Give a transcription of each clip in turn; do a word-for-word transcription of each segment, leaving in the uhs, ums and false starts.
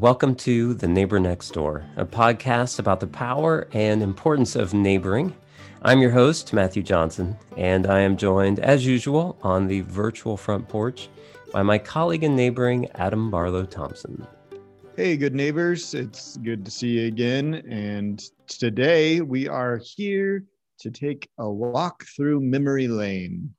welcome to The Neighbor Next Door, a podcast about the power and importance of neighboring. I'm your host, Matthew Johnson, and I am joined, as usual, on the virtual front porch by my colleague in neighboring, Adam Barlow Thompson. Hey, good neighbors. It's good to see you again. And today we are here to take a walk through memory lane.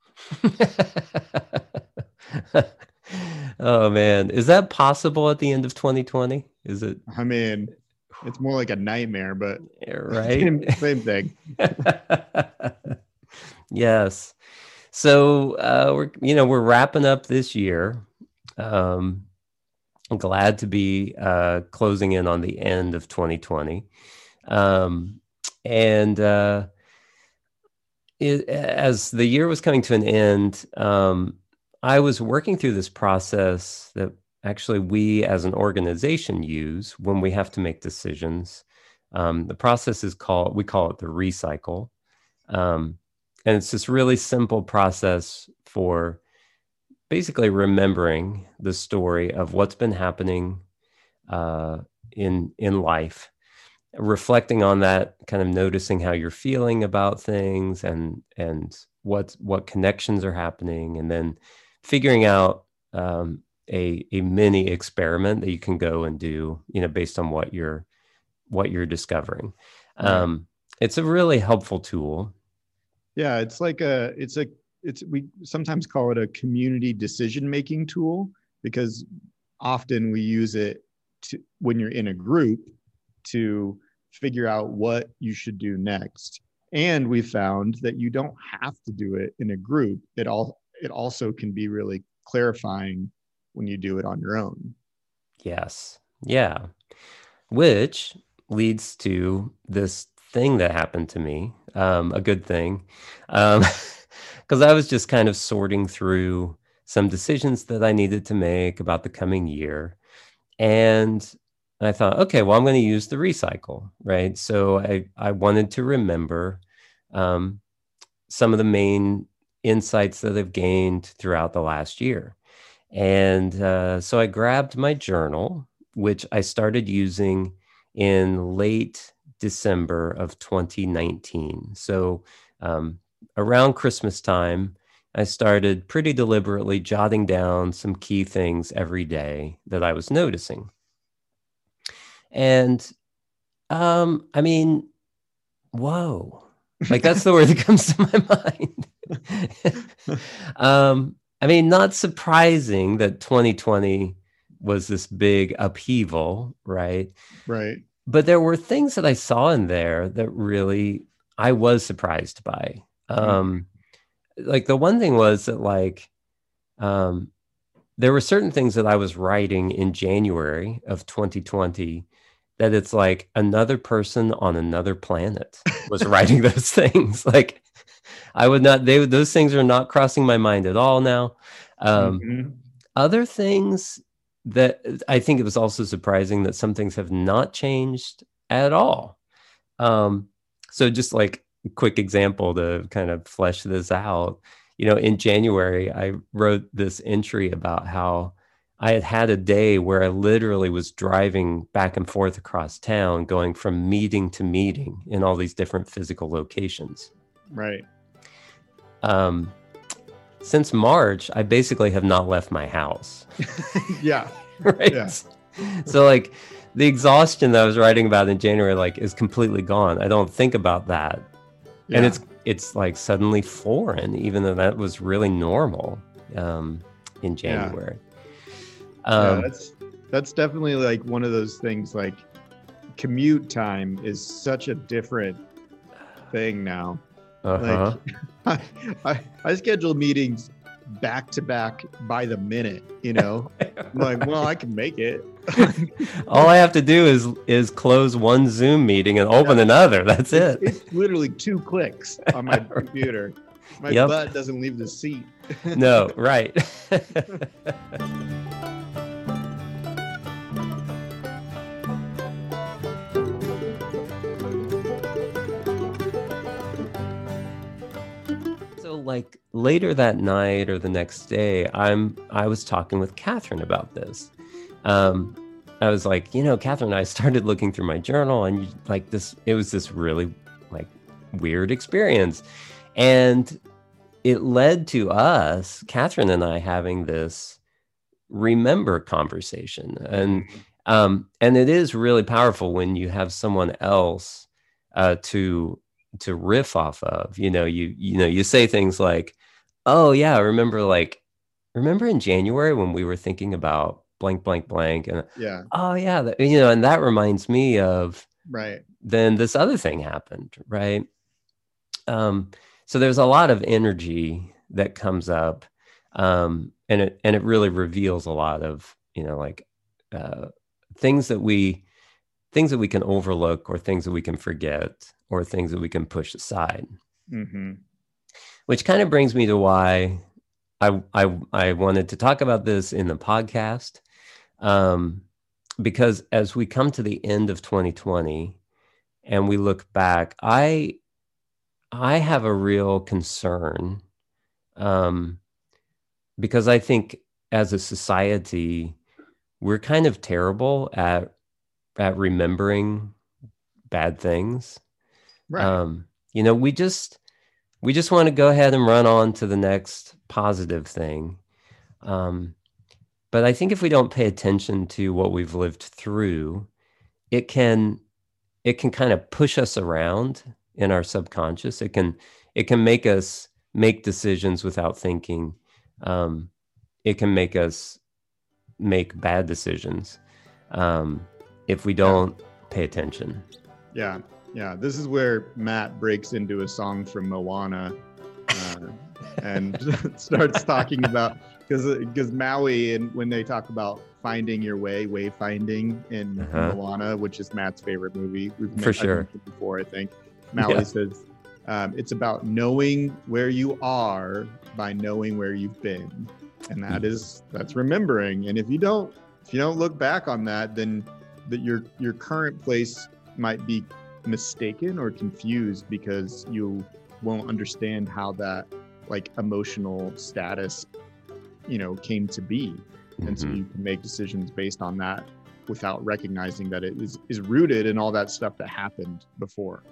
Oh, man. Is that possible at the end of twenty twenty? Is it? I mean, it's more like a nightmare, but right? same, same thing. Yes. So uh, we're, you know, we're wrapping up this year. Um, I'm glad to be uh, closing in on the end of twenty twenty. Um, and uh, it, as the year was coming to an end, um, I was working through this process that actually we as an organization use when we have to make decisions. Um, the process is called, we call it the recycle. Um, and it's this really simple process for basically remembering the story of what's been happening uh, in, in life, reflecting on that, kind of noticing how you're feeling about things and, and what, what connections are happening, and then figuring out um, a, a mini experiment that you can go and do, you know, based on what you're, what you're discovering. Right. Um, it's a really helpful tool. Yeah. It's like a, it's a, it's, we sometimes call it a community decision-making tool, because often we use it to, when you're in a group, to figure out what you should do next. And we found that you don't have to do it in a group. It all, it also can be really clarifying when you do it on your own. Yes. Yeah. Which leads to this thing that happened to me, um, a good thing, um, because I was just kind of sorting through some decisions that I needed to make about the coming year. And I thought, okay, well, I'm going to use the recycle, right? So I, I wanted to remember um, some of the main insights that I've gained throughout the last year. And uh, so I grabbed my journal, which I started using in late December of twenty nineteen. So um, around Christmas time, I started pretty deliberately jotting down some key things every day that I was noticing. And um, I mean, whoa, like that's the word that comes to my mind. um, I mean, not surprising that twenty twenty was this big upheaval, right? Right. But there were things that I saw in there that really I was surprised by. Um, mm-hmm. Like the one thing was that like um, there were certain things that I was writing in January of twenty twenty that it's like another person on another planet was writing those things. Like I would not, they those things are not crossing my mind at all now. Um, mm-hmm. Other things that I think it was also surprising that some things have not changed at all. Um, so just like a quick example to kind of flesh this out, you know, in January, I wrote this entry about how I had had a day where I literally was driving back and forth across town, going from meeting to meeting in all these different physical locations. Right. Um, since March, I basically have not left my house. Yeah. Right. Yeah. So like the exhaustion that I was writing about in January, like is completely gone. I don't think about that. Yeah. And it's, it's like suddenly foreign, even though that was really normal, um, in January. Yeah. Um, yeah, that's, that's definitely like one of those things, like commute time is such a different thing now. Uh-huh. Like I, I schedule meetings back to back by the minute, you know. I'm like, well, I can make it. All I have to do is is close one Zoom meeting and open yeah. another. That's it. It's, it's literally two clicks on my computer. My yep. butt doesn't leave the seat. No, right. Like later that night or the next day, I'm I was talking with Catherine about this. Um, I was like, you know, Catherine and I started looking through my journal, and like this, it was this really like weird experience. And it led to us, Catherine and I, having this remember conversation. And um, and it is really powerful when you have someone else uh, to to riff off of. You know, you you know, you say things like, "Oh yeah, I remember like remember in January when we were thinking about blank blank blank," and Yeah. oh yeah, that, you know, and that reminds me of Right. then this other thing happened, right? Um, so there's a lot of energy that comes up, um, and it and it really reveals a lot of, you know, like uh, things that we things that we can overlook, or things that we can forget, or things that we can push aside. Mm-hmm. Which kind of brings me to why I I I wanted to talk about this in the podcast, um, because as we come to the end of twenty twenty and we look back, I I have a real concern, um, because I think as a society, we're kind of terrible at at remembering bad things. Right. Um, you know, we just we just want to go ahead and run on to the next positive thing. Um, but I think if we don't pay attention to what we've lived through, it can it can kind of push us around in our subconscious. It can it can make us make decisions without thinking. Um, it can make us make bad decisions um, if we don't yeah. pay attention. Yeah, yeah. This is where Matt breaks into a song from Moana uh, and starts talking about, because because Maui, and when they talk about finding your way, wayfinding in uh-huh. Moana, which is Matt's favorite movie. We've For sure. before, I think. Maui yeah. says um, it's about knowing where you are by knowing where you've been, and that is that's remembering. And if you don't if you don't look back on that, then that your your current place might be mistaken or confused, because you won't understand how that like emotional status, you know, came to be. Mm-hmm. And so you can make decisions based on that without recognizing that it is, is rooted in all that stuff that happened before.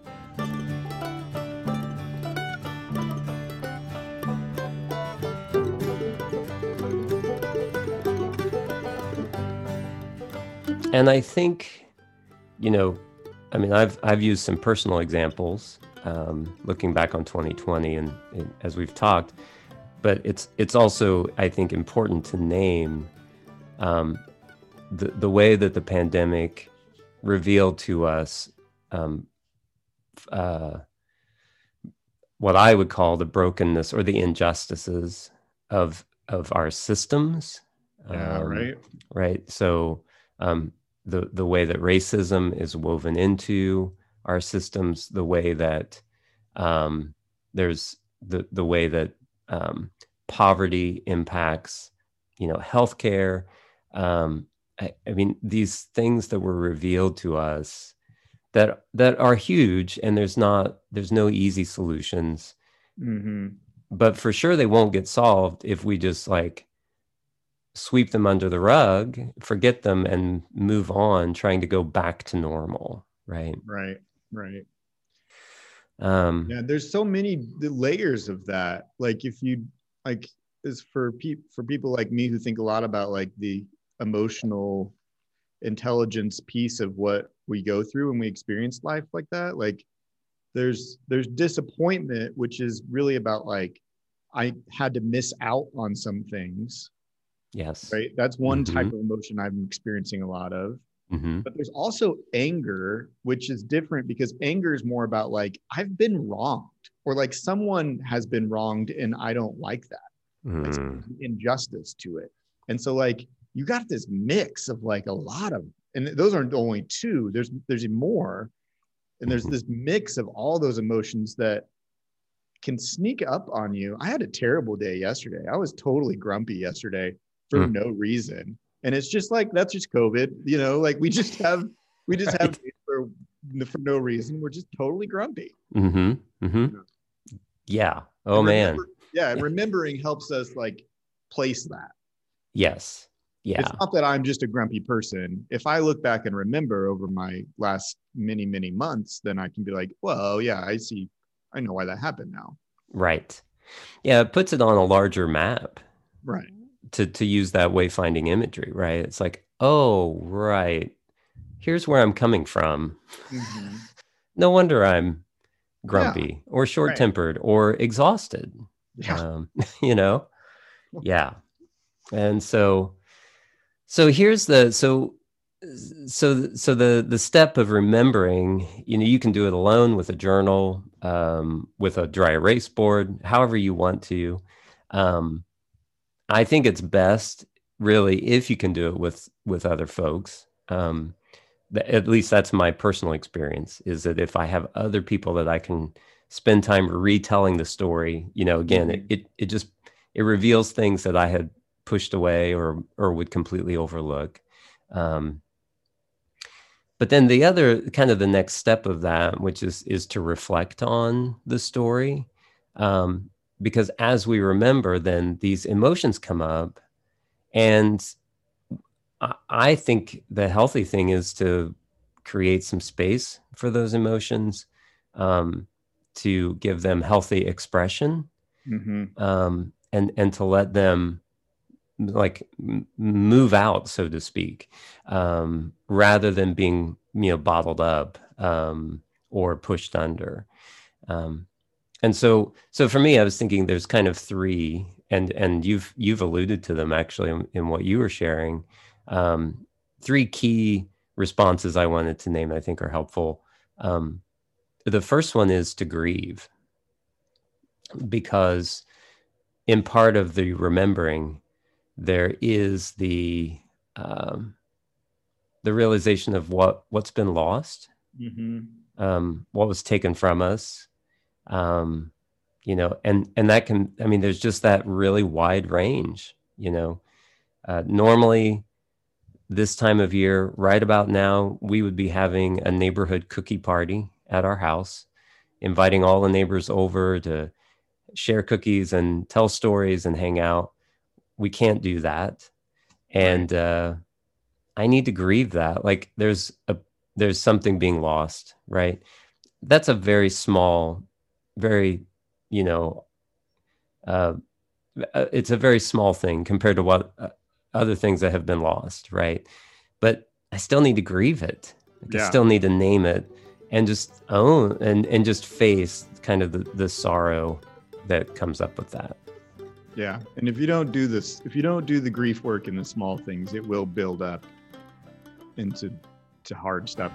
And I think, you know, I mean, I've I've used some personal examples, um, looking back on twenty twenty, and, and as we've talked, but it's it's also, I think, important to name um, the the way that the pandemic revealed to us um, uh, what I would call the brokenness or the injustices of of our systems. Yeah, um, right. Right. So. Um, the the way that racism is woven into our systems, the way that um, there's the the way that um, poverty impacts, you know, healthcare. Um, I, I mean, these things that were revealed to us that that are huge, and there's not there's no easy solutions, mm-hmm. but for sure they won't get solved if we just like sweep them under the rug, forget them, and move on, trying to go back to normal. Right. Right. Right. Um, yeah. There's so many layers of that. Like if you like is for people, for people like me who think a lot about like the emotional intelligence piece of what we go through when we experience life like that. Like there's, there's disappointment, which is really about like, I had to miss out on some things. Yes. Right. That's one mm-hmm. type of emotion I'm experiencing a lot of. Mm-hmm. But there's also anger, which is different, because anger is more about like, I've been wronged, or like someone has been wronged and I don't like that. Mm. It's an injustice to it. And so like, you got this mix of like a lot of, and those aren't only two, there's, there's more. And there's mm-hmm. this mix of all those emotions that can sneak up on you. I had a terrible day yesterday. I was totally grumpy yesterday. For mm. no reason. And it's just like, that's just COVID, you know, like we just have, we just right. have for, for no reason. We're just totally grumpy. Mm-hmm. Mm-hmm. You know? Yeah. Oh, and man. Remember, yeah. And remembering helps us like place that. Yes. Yeah. It's not that I'm just a grumpy person. If I look back and remember over my last many, many months, then I can be like, well, yeah, I see. I know why that happened now. Right. Yeah. It puts it on a larger map. Right. To, to use that wayfinding imagery, right? It's like, oh, right. Here's where I'm coming from. Mm-hmm. No wonder I'm grumpy yeah. or short-tempered right. or exhausted. Yeah. Um, you know? Yeah. And so, so here's the, so, so, so the, the step of remembering, you know, you can do it alone with a journal, um, with a dry erase board, however you want to. Um, I think it's best really if you can do it with, with other folks. Um, at least that's my personal experience, is that if I have other people that I can spend time retelling the story, you know, again, mm-hmm. it, it, it just, it reveals things that I had pushed away or, or would completely overlook. Um, but then the other kind of the next step of that, which is, is to reflect on the story. Um, because as we remember, then these emotions come up, and I, I think the healthy thing is to create some space for those emotions, um, to give them healthy expression, mm-hmm. um, and and to let them like m- move out, so to speak, um, rather than being you know bottled up um, or pushed under. Um, and so, so for me, I was thinking there's kind of three, and and you've you've alluded to them actually in, in what you were sharing. Um, three key responses I wanted to name I think are helpful. Um, the first one is to grieve, because in part of the remembering, there is the um, the realization of what what's been lost, mm-hmm. um, what was taken from us. Um, you know, and, and that can, I mean, there's just that really wide range, you know, uh, normally this time of year, right about now, we would be having a neighborhood cookie party at our house, inviting all the neighbors over to share cookies and tell stories and hang out. We can't do that. And, right. uh, I need to grieve that. Like there's a, there's something being lost, right? That's a very small, very, you know, uh, it's a very small thing compared to what uh, other things that have been lost, right? But I still need to grieve it. Like yeah. I still need to name it and just own and, and just face kind of the, the sorrow that comes up with that. Yeah. And if you don't do this, if you don't do the grief work in the small things, it will build up into to hard stuff.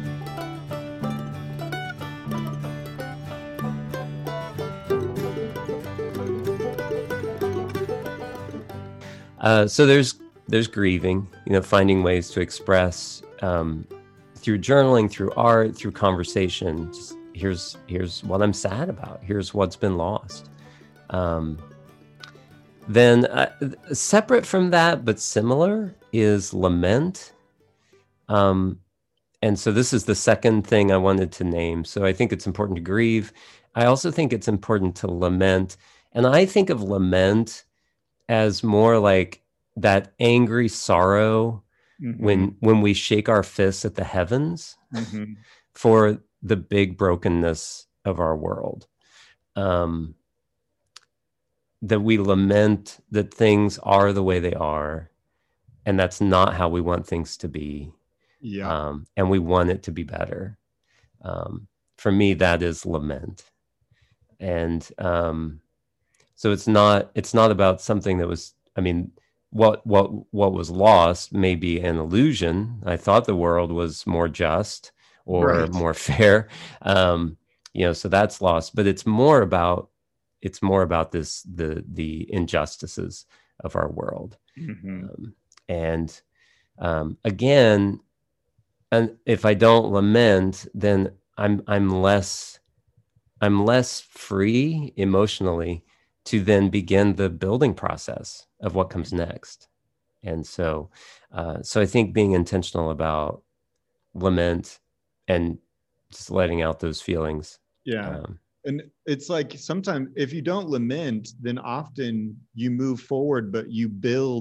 Uh, so there's there's grieving, you know, finding ways to express um, through journaling, through art, through conversation. Just, here's here's what I'm sad about. Here's what's been lost. Um, then uh, separate from that, but similar, is lament. Um, and so this is the second thing I wanted to name. So I think it's important to grieve. I also think it's important to lament. And I think of lament as more like that angry sorrow, mm-hmm. when when we shake our fists at the heavens, mm-hmm. for the big brokenness of our world. Um, that we lament that things are the way they are, and that's not how we want things to be. Yeah. Um, and we want it to be better. Um, for me, that is lament. And um, so it's not it's not about something that was, I mean, what what what was lost may be an illusion. I thought the world was more just or right. more fair. Um, you know, so that's lost. But it's more about it's more about this the the injustices of our world. Mm-hmm. Um, and um, again, and if I don't lament, then I'm I'm less I'm less free emotionally to then begin the building process of what comes next. And so, uh, so I think being intentional about lament and just letting out those feelings. Yeah. Um, and it's like sometimes if you don't lament, then often you move forward, but you build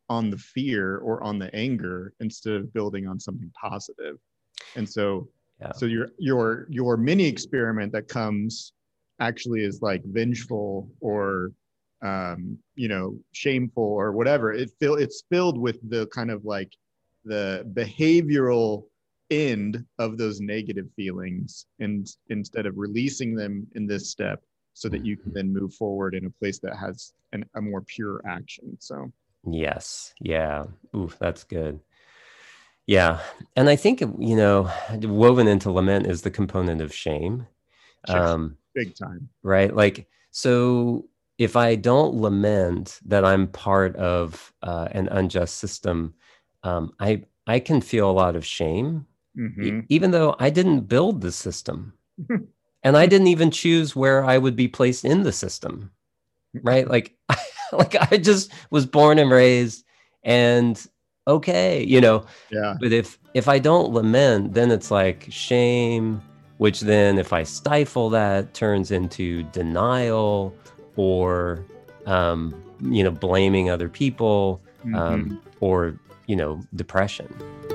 on the fear or on the anger instead of building on something positive. And so, yeah. so your your your mini experiment that comes actually is like vengeful or um, you know, shameful or whatever. It feel it's filled with the kind of like the behavioral end of those negative feelings, and instead of releasing them in this step, so that you can then move forward in a place that has an, a more pure action. So yes, yeah, ooh, that's good. Yeah, and I think, you know, woven into lament is the component of shame. Um, big time, right? Like, so if I don't lament that I'm part of uh, an unjust system, um, I I can feel a lot of shame, mm-hmm. e- even though I didn't build the system, and I didn't even choose where I would be placed in the system, right? Like, like I just was born and raised, and okay, you know. Yeah. But if if I don't lament, then it's like shame, which then if I stifle that turns into denial or, um, you know, blaming other people, mm-hmm. um, or, you know, depression.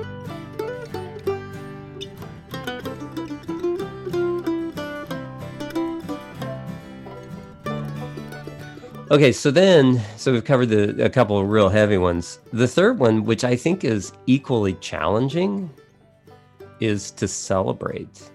Okay, so then, so we've covered the, a couple of real heavy ones. The third one, which I think is equally challenging, is to celebrate.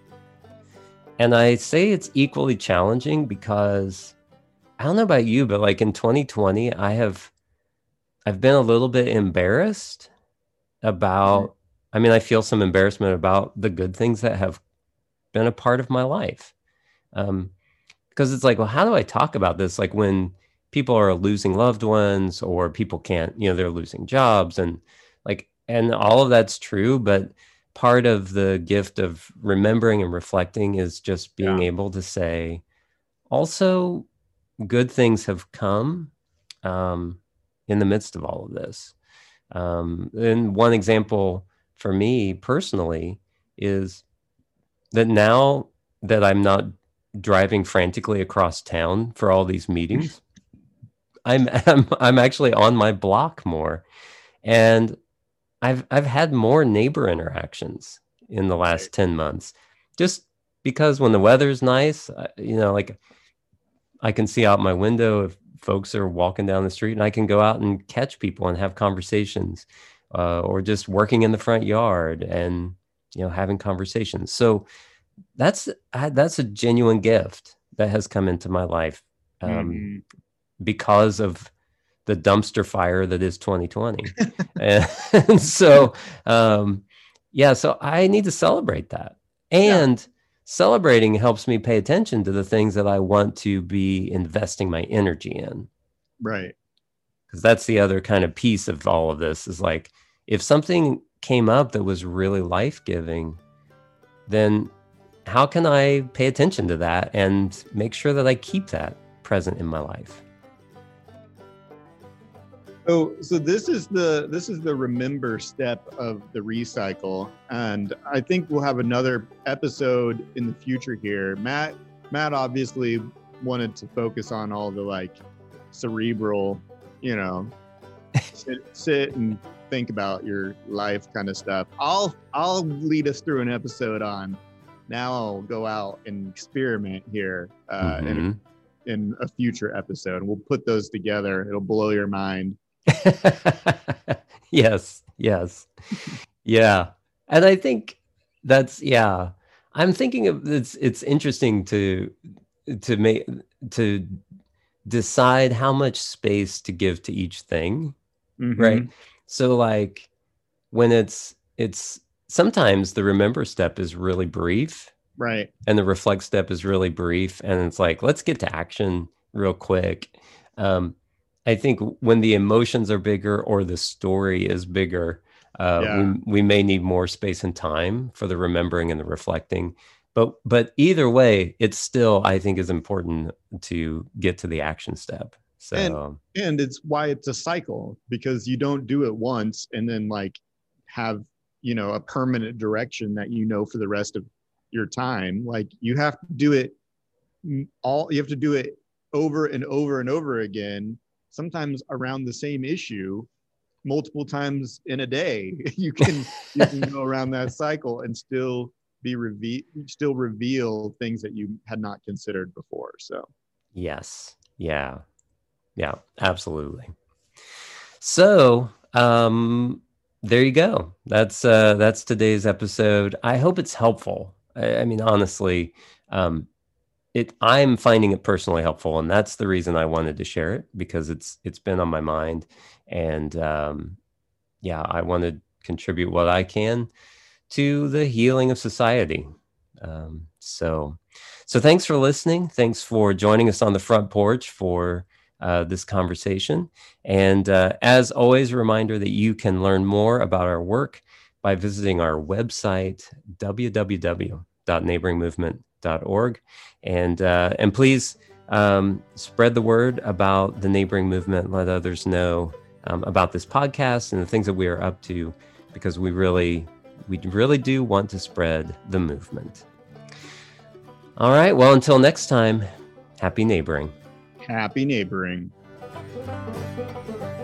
And I say it's equally challenging because I don't know about you, but like in twenty twenty, I have, I've been a little bit embarrassed about, I mean, I feel some embarrassment about the good things that have been a part of my life. Um, because it's like, well, how do I talk about this? Like when people are losing loved ones or people can't, you know, they're losing jobs and like, and all of that's true, but part of the gift of remembering and reflecting is just being yeah. able to say, also, good things have come um, in the midst of all of this. Um, and one example for me personally is that now that I'm not driving frantically across town for all these meetings, I'm, I'm I'm actually on my block more, and I've I've had more neighbor interactions in the last right. ten months, just because when the weather's nice, you know, like I can see out my window if folks are walking down the street, and I can go out and catch people and have conversations, uh, or just working in the front yard and, you know, having conversations. So that's that's a genuine gift that has come into my life um, mm-hmm. because of the dumpster fire that is twenty twenty. and, and so, um, yeah, so I need to celebrate that. And yeah. celebrating helps me pay attention to the things that I want to be investing my energy in. Right. Because that's the other kind of piece of all of this is like, if something came up that was really life-giving, then how can I pay attention to that and make sure that I keep that present in my life? So, so this is the this is the remember step of the recycle, and I think we'll have another episode in the future here. Matt, Matt obviously wanted to focus on all the like cerebral, you know, sit, sit and think about your life kind of stuff. I'll I'll lead us through an episode on. Now I'll go out and experiment here uh, mm-hmm. in, a, in a future episode. We'll put those together. It'll blow your mind. yes, yes. Yeah. And I think that's, yeah, I'm thinking of it's, it's interesting to, to make, to decide how much space to give to each thing. Mm-hmm. Right. So like when it's, it's, sometimes the remember step is really brief. Right. And the reflect step is really brief. And it's like, let's get to action real quick. Um, I think when the emotions are bigger or the story is bigger, uh, yeah. we, we may need more space and time for the remembering and the reflecting. But, but either way, it's still, I think, is important to get to the action step. So, and, and it's why it's a cycle, because you don't do it once and then like have, you know, a permanent direction that you know for the rest of your time. Like you have to do it all, you have to do it over and over and over again, sometimes around the same issue, multiple times in a day. You can you can go around that cycle and still be reve- still reveal things that you had not considered before. So yes, yeah, yeah, absolutely. So um, there you go. That's uh, that's today's episode. I hope it's helpful. I, I mean, honestly, um, it I'm finding it personally helpful, and that's the reason I wanted to share it, because it's it's been on my mind, and um, yeah, I want to contribute what I can to the healing of society. Um, so, so thanks for listening. Thanks for joining us on the front porch for uh, this conversation. And uh, as always, a reminder that you can learn more about our work by visiting our website, w w w dot neighboring movement dot org. And, uh, and please um, spread the word about the Neighboring Movement. Let others know um, about this podcast and the things that we are up to, because we really, we really do want to spread the movement. All right. Well, until next time, happy neighboring. Happy neighboring.